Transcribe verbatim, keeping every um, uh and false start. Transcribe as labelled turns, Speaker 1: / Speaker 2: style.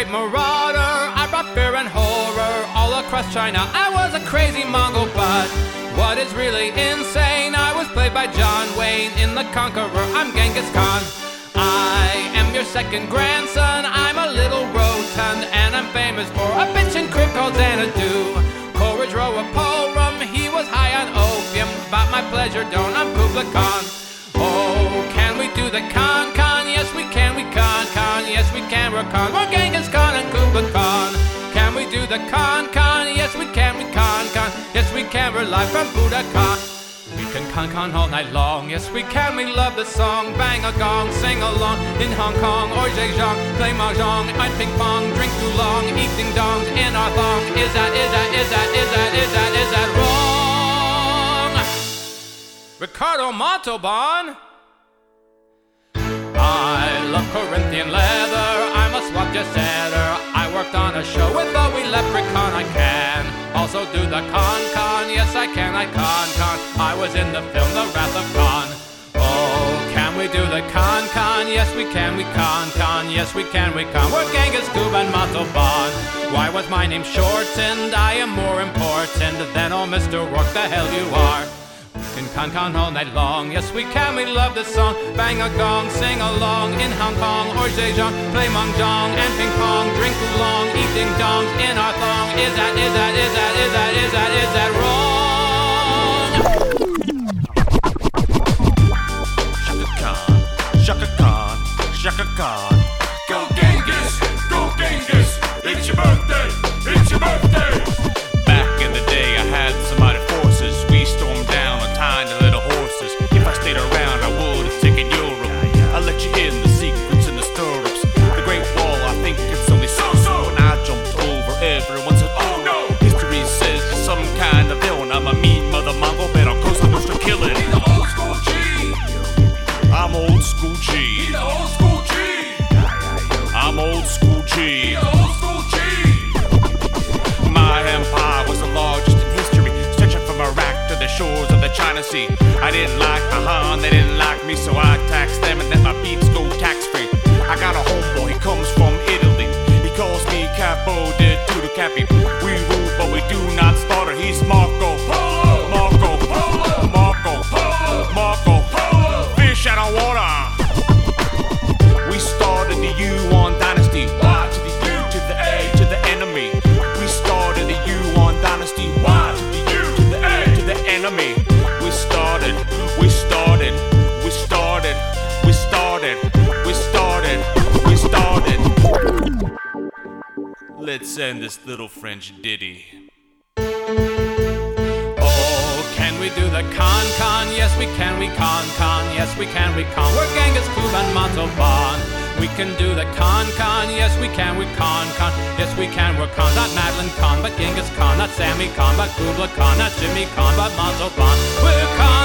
Speaker 1: great marauder. I brought fear and horror all across China. I was a crazy Mongol, but what is really insane, I was played by John Wayne in The Conqueror. I'm Genghis Khan. I am your second grandson. I'm a little rotund, and I'm famous for a bitchin' crib called Xanadu. Coleridge wrote a poem, he was high on opium. About my pleasure don't, I'm Kubla Khan. Oh, can we do the con con? Yes we can, we con con. Yes we can, we're con. We're Genghis Khan and Kubla Khan. Can we do the con con? Yes we can, we con con. Yes we can, we're live from Budokan. We can con con all night long. Yes we can, we love the song. Bang a gong, sing along. In Hong Kong or Zhejiang, play mahjong and ping pong. Drink too long, eat ding dongs in our thong. Is that, is that, is that, is that, is that, is that wrong? Ricardo Montalban. I love Corinthian leather. I'm a swap jet setter. I worked on a show with a wee leprechaun. I can also do the con con. Yes I can, I con con. I was in the film The Wrath of Khan. Oh, can we do the con con? Yes we can, we con con. Yes we can, we con. We're Genghis Khan and Montalban. Why was my name shortened? I am more important than oh Mister Rourke, the hell you are. We can con con all night long. Yes we can, we love this song. Bang a gong, sing along. In Hong Kong or Zhejiang, play mahjong and ping pong. Drink too long, eat ding dongs in our thong. Is that, is that, is that, is that, is that, is that wrong?
Speaker 2: Shaka Khan, Shaka Khan. Go Genghis, go Genghis. It's your birthday, it's your birthday. Back in the day I had some mighty forces. We stormed down on tiny little horses. If I stayed around I would have taken Europe. I'll let you in the secrets in the stirrups. The Great Wall, I think it's only so-so. When I jumped over, everyone said, oh no. History says you're some kind of villain. I'm a mean mother Mongol, but I'm close enough to kill it.
Speaker 3: He's old school G.
Speaker 2: I'm old school G.
Speaker 3: He's old school G.
Speaker 2: I'm old school G.
Speaker 3: He's old school G.
Speaker 2: My empire was the largest in history, stretching from Iraq to the shores of the China Sea. I didn't like the Han, they didn't like me, so I taxed them and let my beats go tax-free. I got a homeboy, he comes from Italy. He calls me Capo de Tudo Capi. We rule, but we do not slaughter. He's Marco Polo, Marco Polo, Marco Polo, Marco Polo. Fish out of water. We started the Yuan dynasty.
Speaker 3: Y to the U
Speaker 2: To the A to the enemy. We started the Yuan dynasty.
Speaker 3: Y to the U
Speaker 2: To the A to the enemy. We started, we started, we started, we started, we started, we started. Let's end this little French ditty.
Speaker 1: Oh, can we do the con con? Yes we can, we con con. Yes we can, we con. We're Genghis Khan and Montalban. We can do the con con. Yes we can, we con con. Yes we can, we're con. Not Madeline Khan, but Genghis Khan. Not Sammy Khan, but Kubla Khan. Not Jimmy Khan, but Montalban. We're con